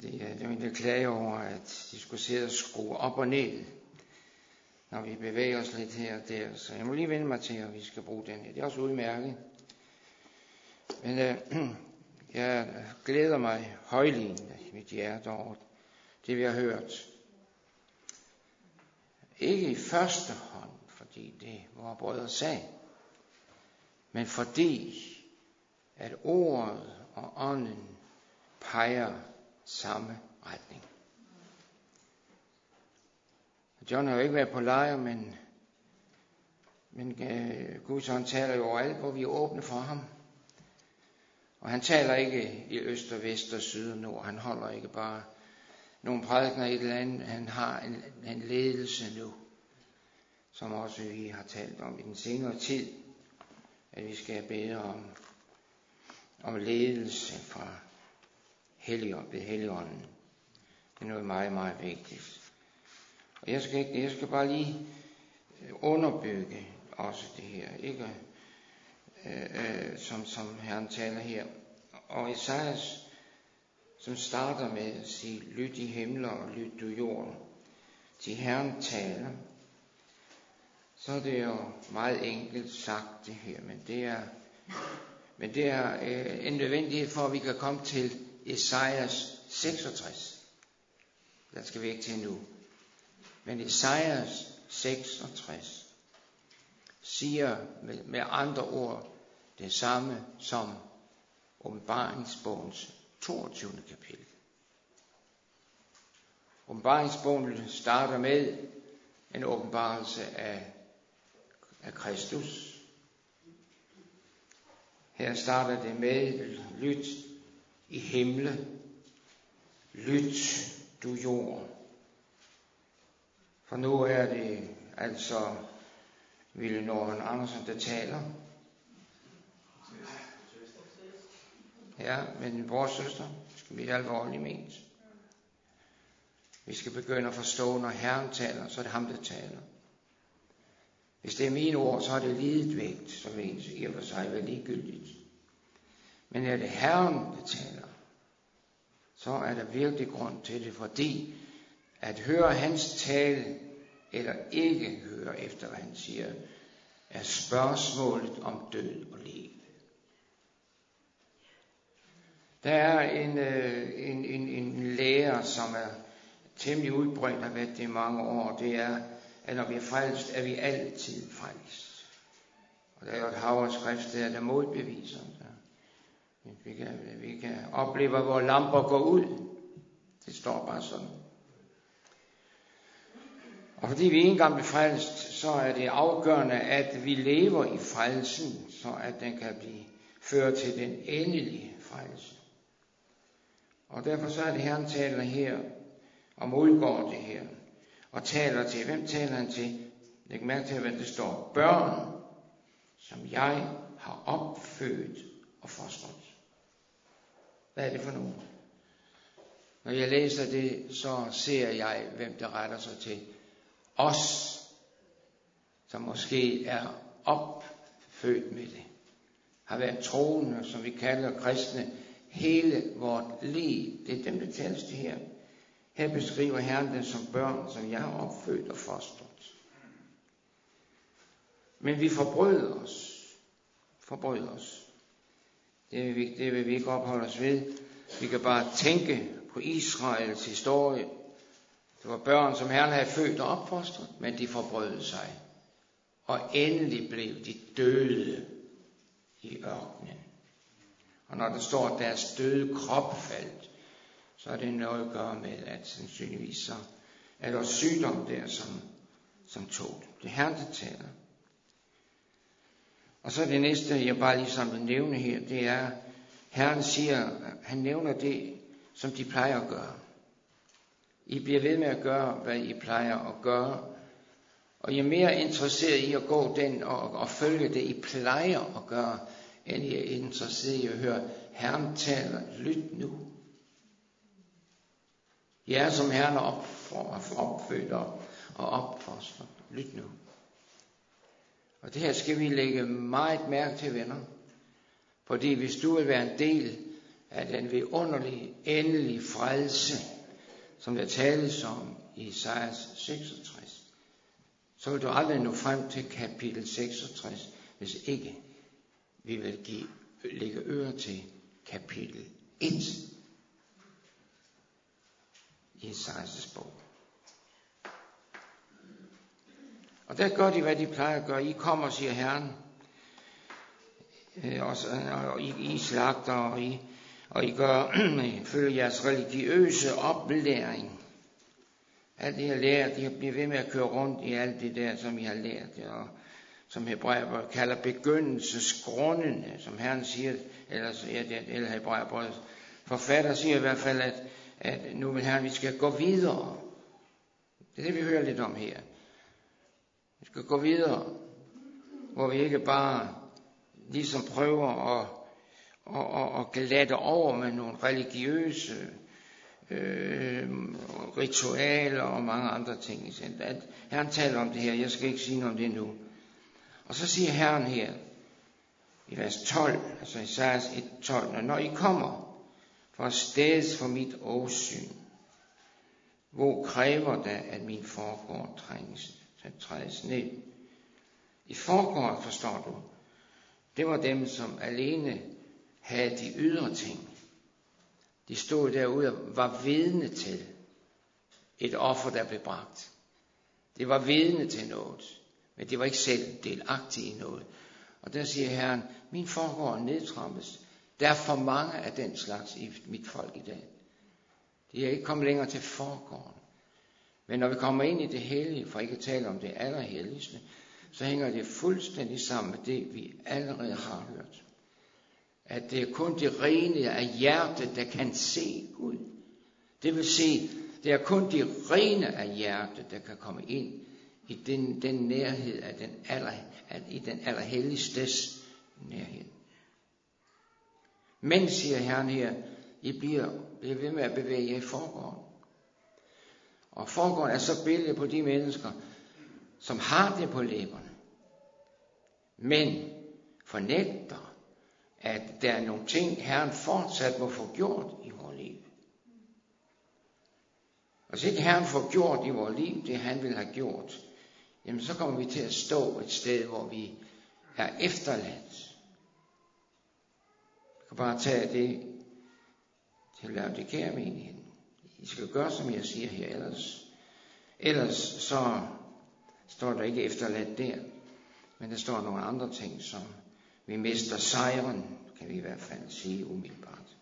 Det var en, der klage over, at de skulle sidde og skrue op og ned, når vi bevæger os lidt her og der. Så jeg må lige vende mig til, at vi skal bruge den her. Det er også udmærket. Men jeg glæder mig højligende i mit hjerte over det, vi har hørt. Ikke i første hånd, fordi det var brødre sag, men fordi, at ordet og ånden peger samme retning. John har jo ikke været på lejr, men Guds ånd taler jo overalt, hvor vi er åbne for ham. Og han taler ikke i øst og vest og syd og nord. Han holder ikke bare nogle prædikener i et eller andet. Han har en ledelse nu, som også vi har talt om i den senere tid, at vi skal bede om ledelse fra Helligånden. Det er noget meget, meget vigtigt. Og jeg skal bare lige underbygge også det her, ikke? Som Herren taler her. Og Esajas, som starter med at sige, lyt i himler og lyt du jorden, til Herren taler, så er det jo meget enkelt sagt det her, men det er en nødvendighed for, at vi kan komme til Esajas 66. Der skal vi ikke til nu. Men Esajas 66 siger med andre ord det samme som Åbenbaringsbogens 22. kapitel. Åbenbaringsbogen starter med en åbenbarelse af Kristus. Her starter det med lyt i himle, lyt du jord. For nu er det altså Ville Norman Andersen, der taler. Ja, men vores søster skal blive alvorligt ment. Vi skal begynde at forstå, når Herren taler, så er det ham, der taler. Hvis det er mine ord, så er det lidet vægt, som i og for sig er ligegyldigt. Men er det Herren, der taler, så er der virkelig grund til det, fordi at høre hans tale, eller ikke høre efter, hvad han siger, er spørgsmålet om død og liv. Der er en lærer, som er temmelig udbredt, har været det i mange år. Det er, at når vi er frelst, er vi altid frelst. Og der er jo et hav af skrift der modbeviser. Vi kan opleve, hvor lamper går ud. Det står bare sådan. Og fordi vi engang bliver frelst, så er det afgørende, at vi lever i frelsen, så at den kan blive ført til den endelige frelse. Og derfor så er det Herren taler her, om udgår det her, og taler til. Hvem taler han til? Læg mærke til, hvad det står. Børn, som jeg har opfødt og fostret. Hvad er det for nogen? Når jeg læser det, så ser jeg, hvem der retter sig til. Os, som måske er opfødt med det, har været troende, som vi kalder kristne, hele vort liv. Det er dem, der tales til her. Her beskriver Herren det som børn, som jeg har opfødt og fostret. Men vi forbryder os. Det vil vi ikke opholde os ved. Vi kan bare tænke på Israels historie. Det var børn, som Herren havde født og opfostret, men de forbrød sig. Og endelig blev de døde i ørkenen. Og når der står, at deres døde krop faldt, så er det noget at gøre med, at sandsynligvis så er der sygdom der, som tog det. Det er Herren, der taler. Og så det næste, jeg bare lige vil nævne her, det er, Herren siger, han nævner det, som de plejer at gøre. I bliver ved med at gøre, hvad I plejer at gøre. Og I er mere interesseret i at gå den og følge det, I plejer at gøre, end I er interesseret i at høre, Herren taler, lyt nu. I er som Herren opfødt og opfostret. Lyt nu. Og det her skal vi lægge meget mærke til, venner. Fordi hvis du vil være en del af den vidunderlige, endelige frelse, som der tales om i Esajas 66, så vil du aldrig nå frem til kapitel 66, hvis ikke vi vil lægge øre til kapitel 1 i Esajas bog. Og der gør de, hvad de plejer at gøre. I kommer, siger Herren, og I slagter, og I gør følge jeres religiøse oplæring. Alt det, jeg lært, de bliver ved med at køre rundt i alt det der, som I har lært, og som Hebræerbrevet kalder begyndelsesgrundene, som Herren siger, eller Hebræerbrevet forfatter siger i hvert fald, at nu vil Herren, vi skal gå videre. Det er det, vi hører lidt om her. Vi skal gå videre, hvor vi ikke bare ligesom prøver at glatte over med nogle religiøse ritualer og mange andre ting. Herren taler om det her, jeg skal ikke sige noget om det nu. Og så siger Herren her i vers 12, altså i Esajas 1:12, når I kommer fra stedet for mit åsyn, hvor kræver det, at min forgård trædes ned. I forgården, forstår du, det var dem, som alene havde de ydre ting. De stod derude og var vidne til et offer, der blev bragt. Det var vidne til noget, men det var ikke selv delagtige i noget. Og der siger Herren, min forgård nedtrampes. Der er for mange af den slags i mit folk i dag. De er ikke kommet længere til forgården. Men når vi kommer ind i det hellige, for ikke at tale om det allerhelligste, så hænger det fuldstændig sammen med det, vi allerede har hørt. At det er kun det rene af hjertet, der kan se Gud. Det vil sige, det er kun det rene af hjertet, der kan komme ind i den nærhed af den allerhelligstes nærhed. Men, siger Herren her, I bliver ved med at bevæge jer i forgården. Og forgården er så billede på de mennesker, som har det på læberne, men fornægter, at der er nogle ting, Herren fortsat må få gjort i vores liv. Og hvis ikke Herren får gjort i vores liv, det han vil have gjort, jamen så kommer vi til at stå et sted, hvor vi er efterladt. Jeg kan bare tage det til Laodikea-menigheden. I skal gøre, som jeg siger her, ellers så står der ikke efterladt der, men der står nogle andre ting, som vi mister sejren, kan vi i hvert fald sige umiddelbart.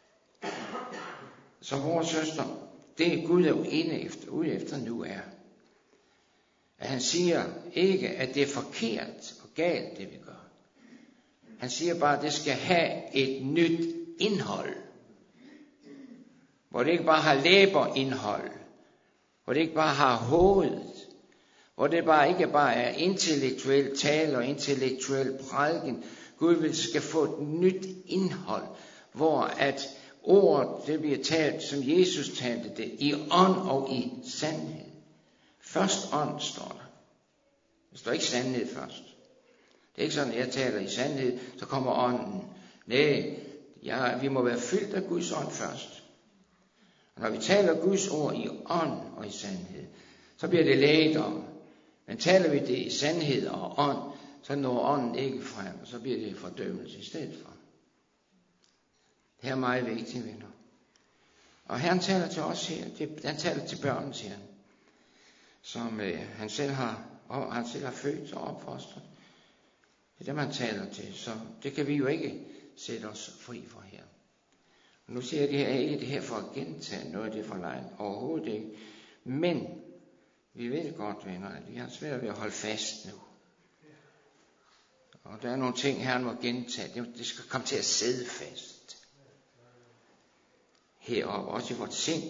Så vores søster, det Gud er ude efter nu er, at han siger ikke, at det er forkert og galt, det vi gør. Han siger bare, at det skal have et nyt indhold. Hvor det ikke bare har læberindhold. Hvor det ikke bare har hovedet. Hvor det ikke bare er intellektuel tale og intellektuel prædiken. Gud skal få et nyt indhold. Hvor at ordet, det bliver talt, som Jesus talte det, i ånd og i sandhed. Først ånd, står der. Der står ikke sandhed først. Det er ikke sådan, at jeg taler i sandhed, så kommer ånden. Nej, vi må være fyldt af Guds ånd først. Og når vi taler Guds ord i ånd og i sandhed, så bliver det lægedom. Men taler vi det i sandhed og ånd, så når ånden ikke frem, og så bliver det fordømmelse i stedet for. Det er meget vigtigt, venner. Og Herren taler til os her, han taler til børnene, siger han, som han selv har født og opfostret. Det er dem, han taler til, så det kan vi jo ikke sætte os fri for her. Og nu siger jeg det her, ikke det her for at gentage noget af det for lejen, overhovedet ikke. Men vi ved godt, venner, at vi har svært ved at holde fast nu. Og der er nogle ting, Herren må gentage. Det skal komme til at sidde fast. Heroppe, også i vores sind.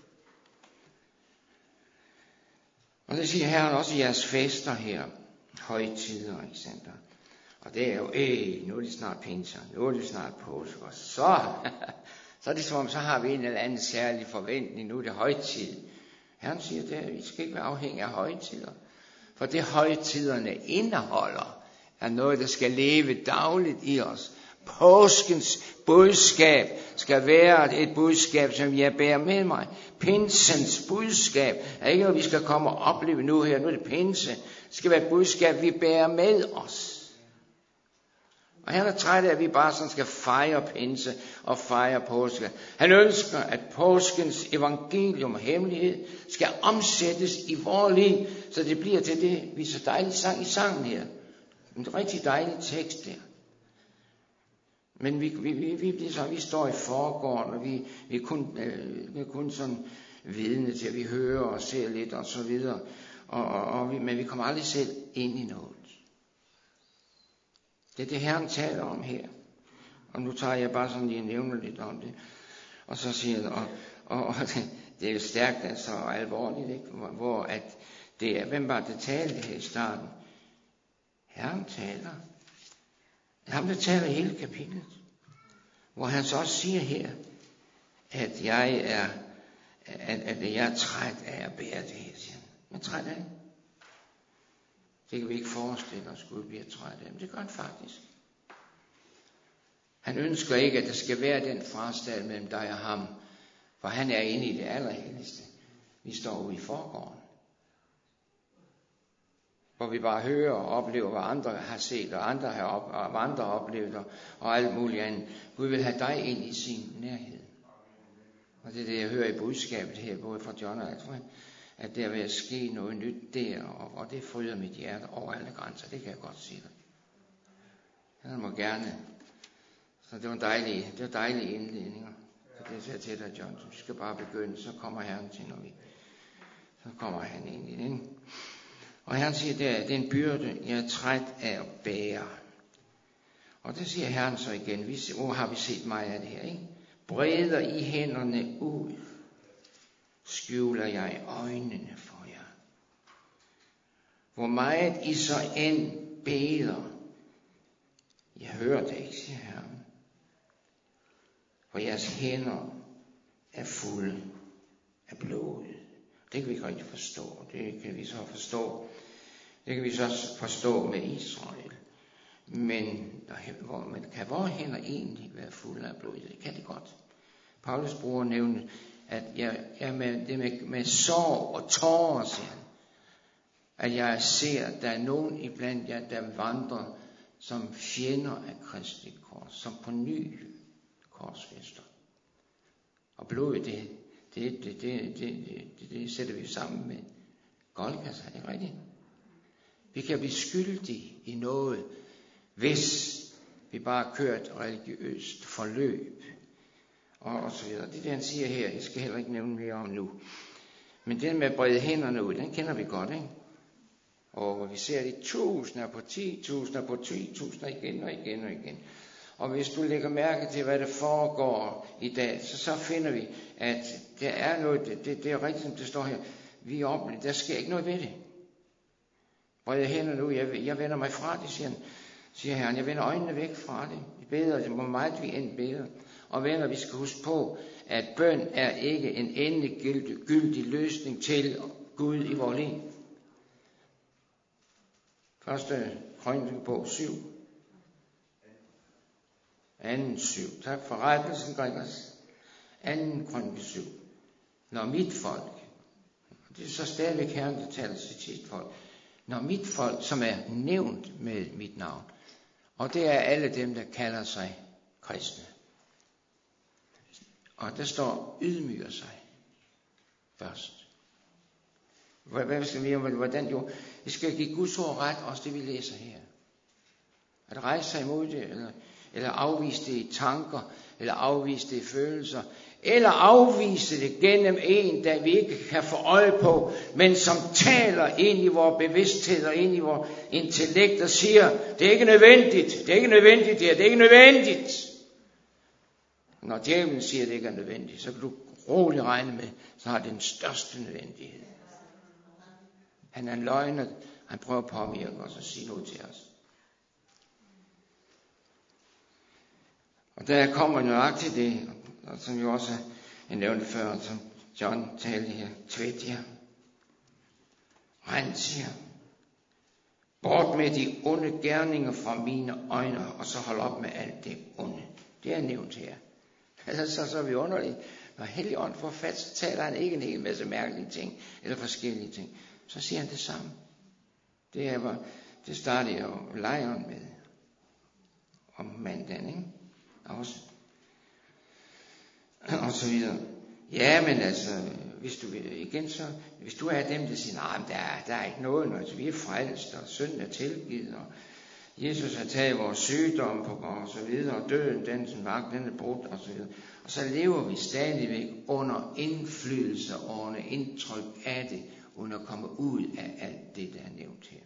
Og det siger Herren også i jeres fester her. Højtider, ikke sandt? Og det er jo, nu er det snart pinse, nu er det snart påske. Og så er det som om, så har vi en eller anden særlig forventning. Nu er det højtid. Herren siger, at vi skal ikke være afhængige af højtider. For det højtiderne indeholder, er noget, der skal leve dagligt i os. Påskens budskab skal være et budskab, som jeg bærer med mig. Pinsens budskab er ikke noget, vi skal komme og opleve nu her. Nu er det pinse. Det skal være et budskab, vi bærer med os. Og han er træt af, at vi bare sådan skal fejre pinse og fejre påske. Han ønsker, at påskens evangelium og hemmelighed skal omsættes i vores liv, så det bliver til det, vi så dejligt sang i sangen her. En rigtig dejlig tekst der. Men vi står i forgården, og vi er kun sådan vidne til, at vi hører og ser lidt og så videre. Men vi kommer aldrig selv ind i noget. Det er det, Herren taler om her. Og nu tager jeg bare sådan lige nævner lidt om det. Og så siger jeg, og det er jo stærkt, altså alvorligt, ikke? Hvor at det er, hvem var det talte her i starten? Herren taler. Ham, der taler hele kapitlet. Hvor han så også siger her, at jeg er træt af at bære det her. Jeg er træt af det. Det kan vi ikke forestille os, at Gud bliver træt af. Men det gør han faktisk. Han ønsker ikke, at der skal være den frastad mellem dig og ham. For han er inde i det allerhelligste. Vi står ude i forgården. Hvor vi bare hører og oplever, hvad andre har set, og andre har oplevet, og alt muligt andet. Gud vil have dig ind i sin nærhed. Og det er det, jeg hører i budskabet her, både fra John og Alfred, at der vil ske noget nyt der, og det fryder mit hjerte over alle grænser. Det kan jeg godt sige dig. Han må gerne. Så det var dejlige indledninger. Så det siger til dig, John, du skal bare begynde, så kommer Herren til, når vi. Så kommer han ind i det. Og Herren siger, det er en byrde, jeg er træt af at bære. Og det siger Herren så igen. Hvor har vi set meget af det her, ikke? Breder I hænderne ud, skjuler jeg øjnene for jer. Hvor meget I så end beder, jeg hører det ikke, siger Herren. For jeres hænder er fulde af blod. Det kan vi ikke rigtig forstå. Det kan vi så forstå med Israel. Men kan vores hænder egentlig være fulde af blod? Det kan det godt. Paulus bruger nævne, at jeg med sorg og tårer, siger han, at jeg ser, at der er nogen iblandt jer, der vandrer som fjender af Kristi kors, som på ny korsfæster. Og blodet, det sætter vi sammen med Golgata, ikke rigtigt? Vi kan blive skyldige i noget, hvis vi bare har kørt religiøst forløb. Og så videre. Det er det, han siger her. Jeg skal heller ikke nævne mere om nu. Men den med at brede hænderne ud, den kender vi godt, ikke? Og vi ser det tusinder på 10.000 på 10.000 igen og igen og igen. Og hvis du lægger mærke til, hvad der foregår i dag, så finder vi, at der er noget, det er rigtigt, som det står her. Vi oplever, der sker ikke noget ved det. Brede hænderne ud, jeg vender mig fra det, siger Herren. Jeg vender øjnene væk fra det. Vi beder, hvor meget vi end beder. Og venner, vi skal huske på, at bøn er ikke en endegyldig løsning til Gud i vores liv. Første Krønikebog 7. 2:7. Tak for rettelsen, Gregers. 2. Krønikebog 7. Når mit folk, det er så stadigvæk Herren, der taler til sit folk. Når mit folk, som er nævnt med mit navn, og det er alle dem, der kalder sig kristne. Og der står ydmyger sig først. Hvad skal vi om, hvordan jo? Vi skal give Guds ord ret, også det vi læser her. At rejse sig imod det, eller afvise det i tanker, eller afvise det i følelser, eller afvise det gennem en, der vi ikke kan få øje på, men som taler ind i vores bevidsthed og ind i vores intellekt og siger, det er ikke nødvendigt, det er ikke nødvendigt, det er ikke nødvendigt. Når djævlen siger, at det ikke er nødvendigt, så kan du roligt regne med, så har det den største nødvendighed. Han er en løgner, han prøver at påvirke os og sige noget til os. Og der kommer nøjagtigt det, som jo også er nævnt før, som John talte her, tvæt jer, rens jer, bort med de onde gerninger fra mine øjne, og så hold op med alt det onde. Det er nævnt her. Altså, så er vi underligt. Når Helligånden får fat, så taler han ikke en hel masse mærkelige ting, eller forskellige ting. Så siger han det samme. Det startede jo lejren med. Om mandagen, ikke? Også. Og så videre. Ja, men altså, hvis du er dem, der siger, nej, men der er ikke noget, når vi er frelst, og synden er tilgivet, og Jesus har taget vores sygdom på, og så videre, og døden, den vagt, den er brudt, og så videre. Og så lever vi stadigvæk under indflydelse og under indtryk af det, uden at komme ud af alt det, der er nævnt her.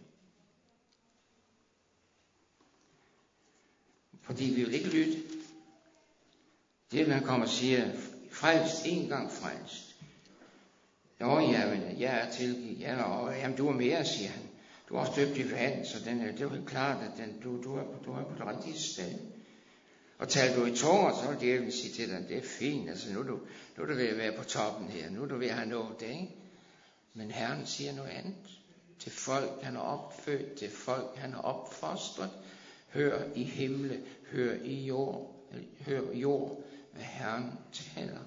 Fordi vi vil ikke lytte. Det han kommer og siger, frelst, en gang frelst. Jo, jeg er tilgivet. Jamen, du er mere, siger han. Du er også døbt i vand, så det er jo helt klart, at du er på det rigtige sted. Og taler du i tunger, så vil djævlen sige til dig, det er fint, altså nu er du ved at være på toppen her, nu er du ved at have nået det, ikke? Men Herren siger noget andet. Til folk, han har opfødt, til folk, han har opfostret. Hør i himle, hør i jord, hvad Herren taler.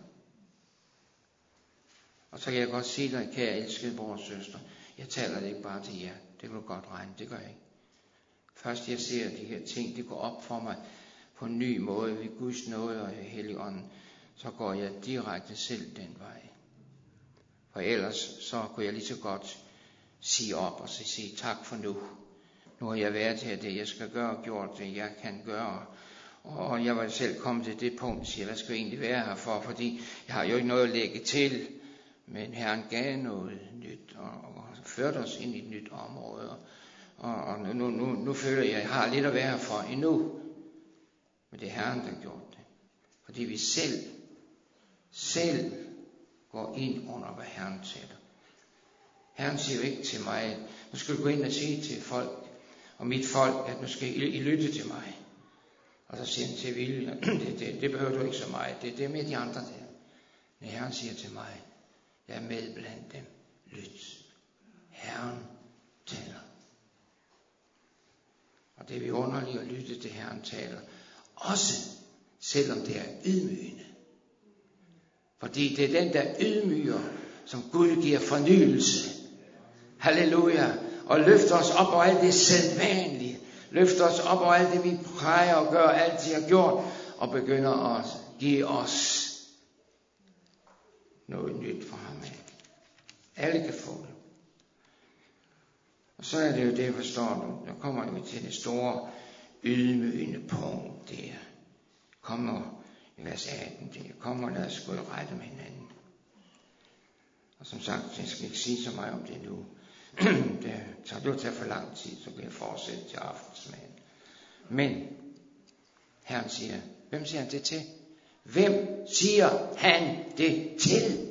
Og så kan jeg godt sige dig, kære elskede bror og søster, jeg taler det ikke bare til jer, det kan du godt regne, det gør jeg ikke. Først jeg ser de her ting, det går op for mig på en ny måde ved Guds nåde og Helligånden, så går jeg direkte selv den vej. For ellers så kunne jeg lige så godt sige op og så sige tak for nu. Nu har jeg været her, det jeg skal gøre og gjort det, jeg kan gøre. Og jeg var selv kommet til det punkt, siger, hvad skal jeg egentlig være her for? Fordi jeg har jo ikke noget at lægge til. Men Herren gav noget nyt og førte os ind i et nyt område. Og nu føler jeg, at jeg har lidt at være her for endnu. Men det er Herren, der har gjort det. Fordi vi selv går ind under, hvad Herren taler. Herren siger jo ikke til mig, nu skal du gå ind og sige til folk, og mit folk, at nu skal I lytte til mig. Og så siger han til Vilje, det behøver du ikke så meget, det er med de andre der. Men Herren siger til mig, jeg er med blandt dem, lyt. Herren taler. Og det er vi underligt at lytte til Herren taler. Også selvom det er ydmygende. Fordi det er den, der ydmyger, som Gud giver fornyelse. Halleluja. Og løfter os op over alt det sædvanlige. Løfter os op over alt det, vi plejer at gøre, altid har gjort. Og begynder at give os noget nyt fra ham af. Alle kan få det. Og så er det jo det, forstår du. Der kommer vi til det store ydmygende punkt der. Kommer i vers 18 der. Kommer og lad os gå i rette med hinanden. Og som sagt, jeg skal ikke sige så meget om det nu. Det tager jo til for lang tid, så kan jeg fortsætte til aftensmaden. Men Herren siger, hvem siger han det til? Hvem siger han det til?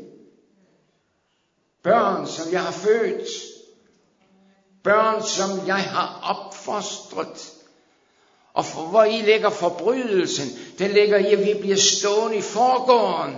Børn, som jeg har født. Børn, som jeg har opfostret. Og hvor I ligger forbrydelsen, den ligger i, at vi bliver stående i forgården.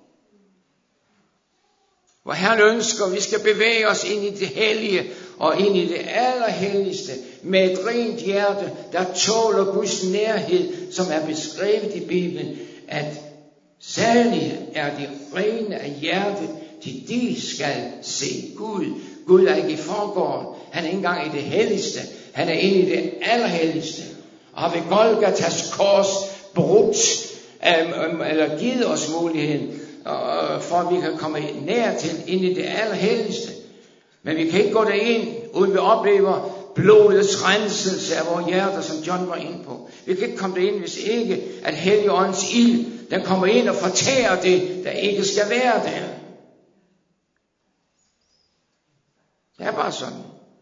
Hvor Herren ønsker, at vi skal bevæge os ind i det hellige og ind i det allerhelligste med et rent hjerte, der tåler Guds nærhed, som er beskrevet i Bibelen, at salige er de rene af hjertet, til de skal se Gud. Gud er ikke i forgården, han er ikke engang i det helligste, han er inde i det allerhelligste. Og har ved Golgatas kors brudt, eller givet os muligheden, for at vi kan komme nær til ind i det allerhelligste. Men vi kan ikke gå derind, uden vi oplever blodets renselse af vores hjerter, som John var inde på. Vi kan ikke komme derind, hvis ikke at Helligåndens ild, den kommer ind og fortærer det, der ikke skal være der. Det er bare sådan.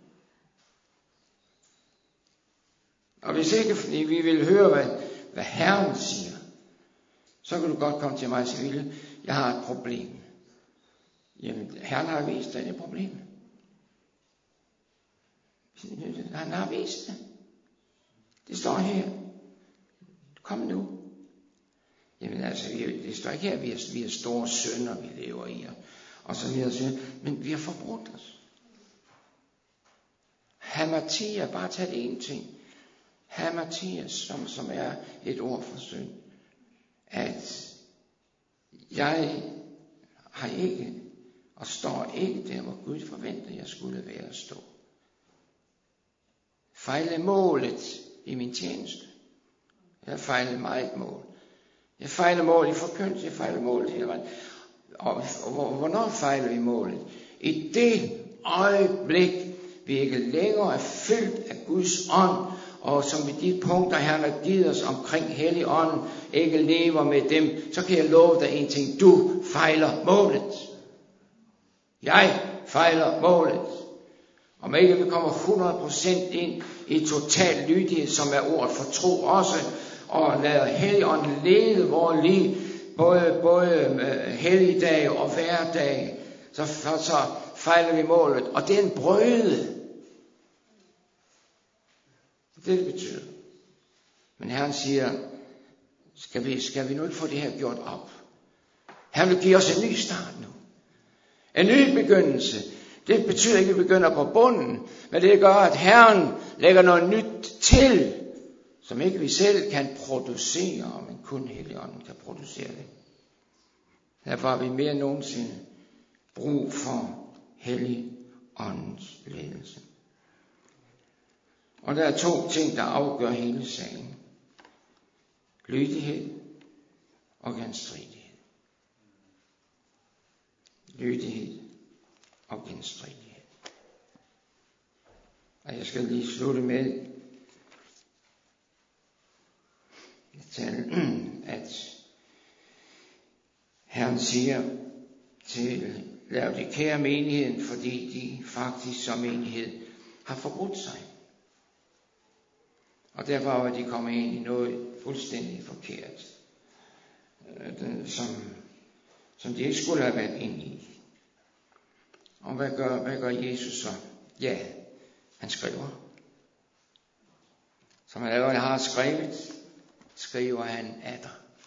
Og hvis ikke, fordi vi vil høre, hvad Herren siger, så kan du godt komme til mig og sige, jeg har et problem. Jamen, Herren har vist dig det problem. Han har vist det. Det står her. Kom nu. Jamen altså, det står ikke her, vi er store synder, vi lever i. Og så videre, men vi har forbrudt os. Hamatia, bare tag det en ting. Hamatia, som er et ord for synd. at jeg har ikke og står ikke der, hvor Gud forventer, jeg skulle være at stå. Fejle målet i min tjeneste. Jeg fejler meget mål. Jeg fejler mål i forkyndelse, jeg fejler mål hele vejen. Og hvornår fejler vi målet? I det øjeblik, vi ikke længere er fyldt af Guds ånd, og som i de punkter, han har givet os omkring Helligånden, ikke lever med dem, så kan jeg love dig en ting. Du fejler målet. Jeg fejler målet. Om ikke vi kommer 100% ind i total lydighed, som er ordet for tro også, og lader Helligånden lede vores liv, både helligdag og hverdag, så fejler vi målet. Og det er en brøde. Det betyder. Men Herren siger, skal vi nu ikke få det her gjort op? Han vil give os en ny start nu. En ny begyndelse. Det betyder ikke, at vi begynder på bunden, men det gør, at Herren lægger noget nyt til, som ikke vi selv kan producere, men kun Helligånden kan producere det. Derfor har vi mere end nogensinde brug for Helligåndens ledelse. Og der er 2 ting, der afgør hele sagen. Lydighed og genstridighed. Lydighed og genstridighed. Og jeg skal lige slutte med at Herren siger til Laodikea menigheden, fordi de faktisk som menighed har forbrudt sig. Og derfor var de kommet ind i noget fuldstændig forkert, som de ikke skulle have været ind i. Og hvad gør Jesus så? Ja, han skriver. Som han allerede har skrevet, skriver han atter.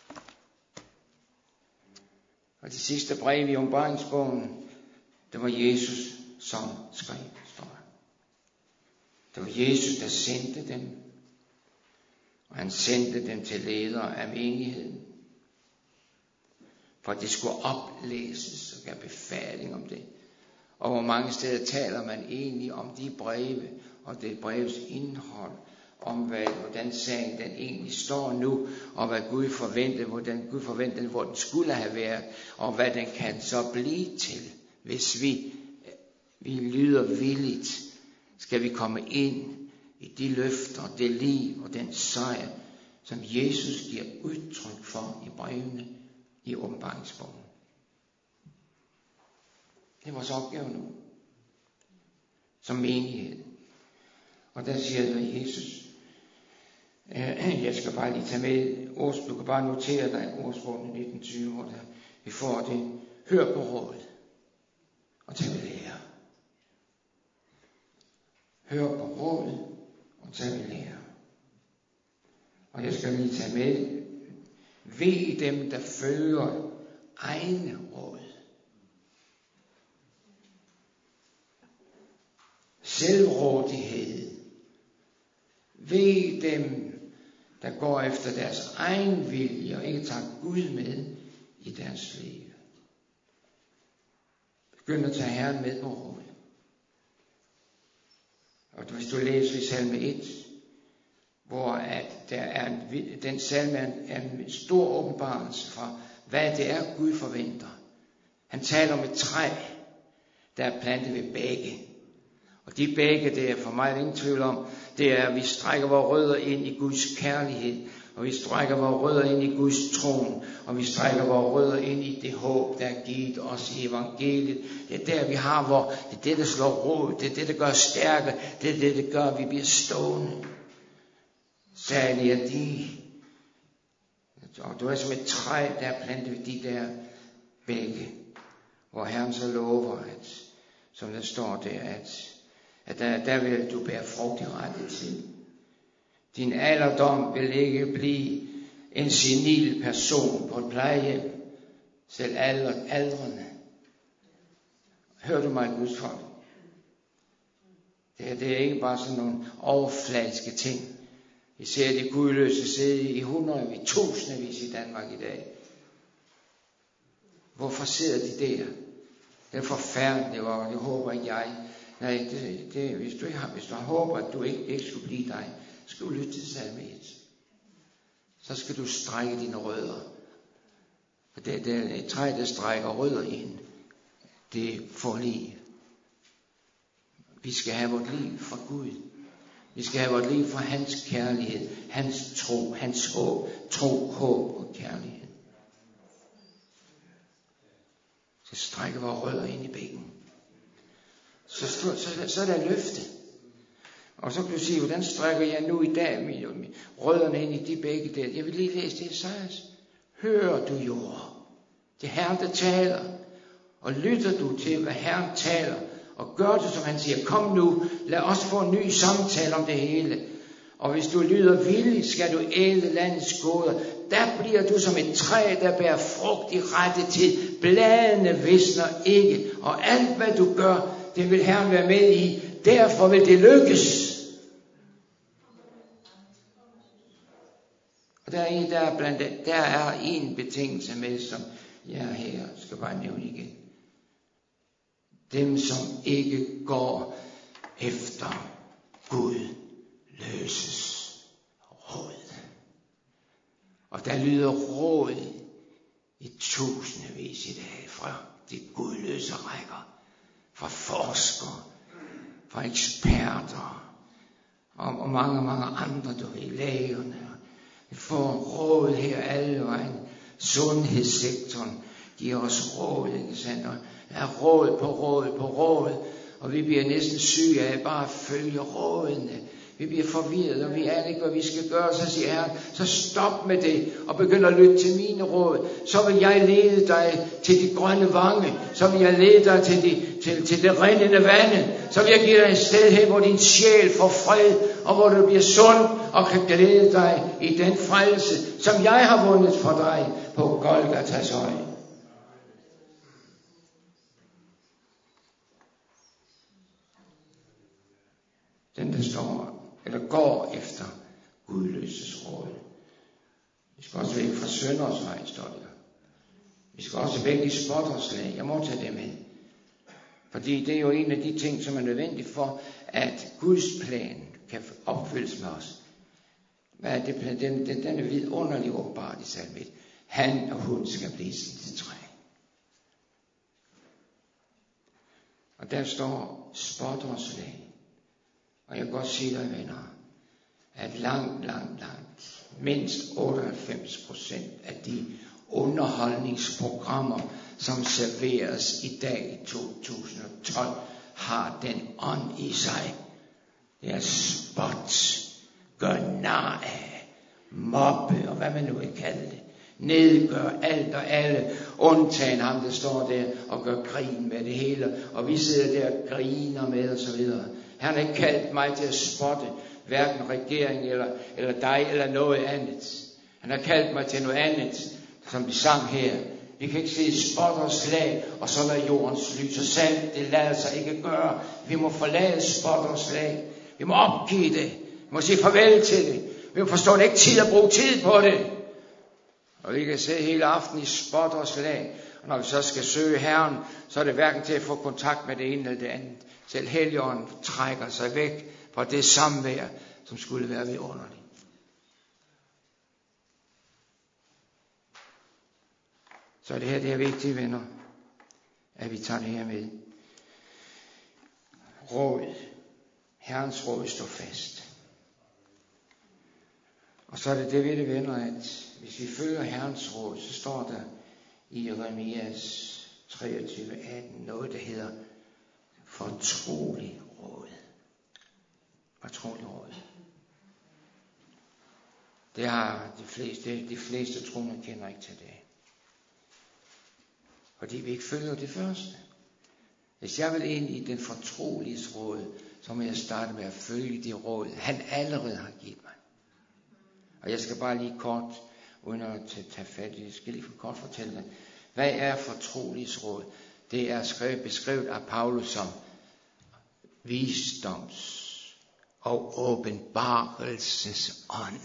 Og det sidste brev i åbenbaringsbogen, det var Jesus, som skrev, står der. Det var Jesus, der sendte dem. Og han sendte dem til ledere af menigheden. For det skulle oplæses og gav befaling om det. Og hvor mange steder taler man egentlig om de breve og det brevs indhold, om hvordan sagen den egentlig står nu, og hvad Gud forventede, hvordan Gud forventede, hvor den skulle have været, og hvad den kan så blive til, hvis vi lyder villigt, skal vi komme ind i de løfter, det liv og den sejr, som Jesus giver udtryk for i brevene i åbenbaringsbogen. Det er vores opgave nu, som menighed. Og der siger der Jesus, jeg skal bare lige tage med, du kan bare notere dig ordsproget 1920, hvor vi får det. Hør på rådet, og tag ved lære. Hør på rådet, og tag ved lære. Og jeg skal lige tage med, ved dem, der følger egne råd. Selvrådighed. Ved dem, der går efter deres egen vilje og ikke tager Gud med i deres liv. Begynd at tage Herren med på råd. Og hvis du læser i salme 1, hvor at der er den salme er en stor åbenbarelse fra, hvad det er, Gud forventer. Han taler om et træ, der er plantet ved bække. Og de bække, det er for mig ingen tvivl om, det er, at vi strækker vores rødder ind i Guds kærlighed, og vi strækker vores rødder ind i Guds tron, og vi strækker vores rødder ind i det håb, der er givet os i evangeliet. Det er der, vi har det er det, der slår rod, det er det, der gør stærke, det er det, der gør, at vi bliver stående. Særligt er de, og du er som et træ, der er plantet ved de der bække, hvor Herren så lover, at, som der står der, at der vil du bære frugt i rette tid. Din alderdom vil ikke blive en senil person på et plejehjem, selv aldrende. Hører du mig, Guds folk? Det er ikke bare sådan nogle overfladiske ting. I ser de gudløse sidde i hundredvis, tusindvis i Danmark i dag. Hvorfor sidder de der? Det er forfærdeligt, og det håber ikke jeg. Nej, hvis du håber, at du ikke skulle blive dig, skal du lytte til salme 1. Så skal du strække dine rødder. For det er et træ, der strækker rødder ind. Det får liv. Vi skal have vort liv fra Gud. Vi skal have vort liv fra hans kærlighed, hans tro, hans håb, håb og kærlighed. Så strækker vores rødder ind i bækken. Så er der løfte. Og så kan du sige, hvordan strækker jeg nu i dag rødderne ind i de bække der? Jeg vil lige læse det i Esajas. Hører du jord? Det er Herren, der taler. Og lytter du til, hvad Herren taler, og gør det, som han siger, kom nu, lad os få en ny samtale om det hele. Og hvis du lyder villigt, skal du æde landets goder. Der bliver du som et træ, der bærer frugt i rette tid. Bladene visner ikke, og alt hvad du gør, det vil Herren være med i. Derfor vil det lykkes. Og der er en betingelse med, som jeg her skal bare nævne igen. Dem, som ikke går efter Gud, løses råd. Og der lyder råd i tusindvis i dag fra de gudløse rækker, fra forskere, fra eksperter og mange, mange andre, lægerne. Vi får råd her alle vejen. Sundhedssektoren giver os råd, ikke sandt? Der er råd på råd, og vi bliver næsten syge af bare at følge rådene. Vi bliver forvirret, og vi aner ikke, hvad vi skal gøre. Så siger Herren, så stop med det, og begynd at lytte til mine råd. Så vil jeg lede dig til de grønne vange. Så vil jeg lede dig til det rindende vande. Så vil jeg give dig et sted hen, hvor din sjæl får fred, og hvor du bliver sund, og kan glæde dig i den frelse, som jeg har vundet for dig på Golgatas høj. Den, der går efter gudløses råd. Vi skal også væk fra synders vej, står der. Vi skal også væk i spotterslag. Jeg må tage det med. Fordi det er jo en af de ting, som er nødvendigt for, at Guds plan kan opfyldes med os. Hvad er det plan? Den er vidunderlig åbenbart i salme 1. Han og hun skal blive til træ. Og der står spotterslag. Og jeg kan godt sige dig, venner, at langt, mindst 98% af de underholdningsprogrammer, som serveres i dag i 2012, har den ånd i sig. Det er spot, gør nar af, mobbe og hvad man nu vil kalde det. Nedgør alt og alle, undtagen ham, der står der og gør grin med det hele. Og vi sidder der og griner med og så videre. Han har ikke kaldt mig til at spotte hverken regering eller dig eller noget andet. Han har kaldt mig til noget andet, som vi sang her. Vi kan ikke se spot og slag, og så lade jordens lys og salt. Det lader sig ikke gøre. Vi må forlade spot og slag. Vi må opgive det. Vi må sige farvel til det. Vi må forstå, at det ikke er tid at bruge tid på det. Og vi kan se hele aften i spot og slag. Og når vi så skal søge Herren, så er det hverken til at få kontakt med det ene eller det andet. Selv Helligånden trækker sig væk fra det samvær, som skulle være vidunderligt. Så det er vigtigt, venner, at vi tager det her med. Råd. Herrens råd står fast. Og så er det ved det, venner, at hvis vi følger Herrens råd, så står der i Jeremias 23:18 noget, der hedder fortrolig råd. Fortrolig råd. Det har de fleste troende kender ikke til det. Fordi vi ikke følger det første. Hvis jeg vil ind i den fortrolige råd, så må jeg starte med at følge de råd, han allerede har givet mig. Og jeg skal bare lige kort, uden at tage fat i det, skal lige kort fortælle dig. Hvad er fortrolig råd? Det er beskrevet af Paulus som visdoms og åbenbarelses ånd.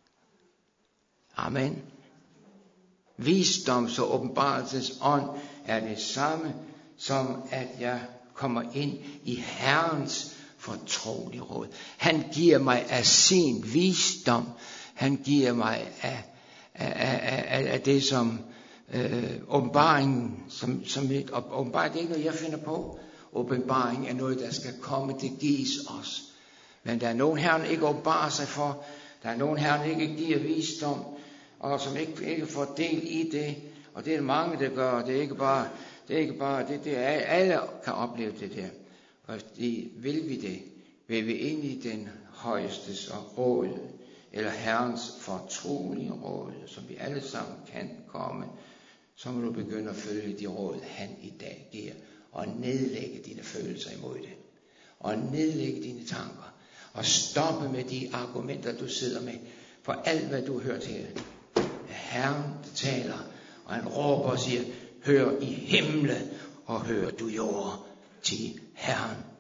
Amen. Visdoms- og åbenbarelses ånd er det samme som at jeg kommer ind i Herrens fortrolige råd. Han giver mig af sin visdom. Han giver mig af det som åbenbaringen, åbenbaring det er ikke noget, jeg finder på. Åbenbaring er noget, der skal komme, det gives os. Men der er nogen, Herren ikke åbenbarer sig for. Der er nogen, Herren ikke giver visdom, og som ikke får del i det. Og det er mange, der gør. Det er ikke bare det alle kan opleve det der. Fordi vil vi det, vil vi ind i den højestes råd, eller Herrens fortrolige råd, som vi alle sammen kan komme, så må du begynde at følge de råd, han i dag giver, og nedlægge dine følelser imod det, og nedlægge dine tanker, og stoppe med de argumenter, du sidder med, for alt, hvad du hører til. Herren taler, og han råber og siger, hør i himlen, og hør du jord til Herren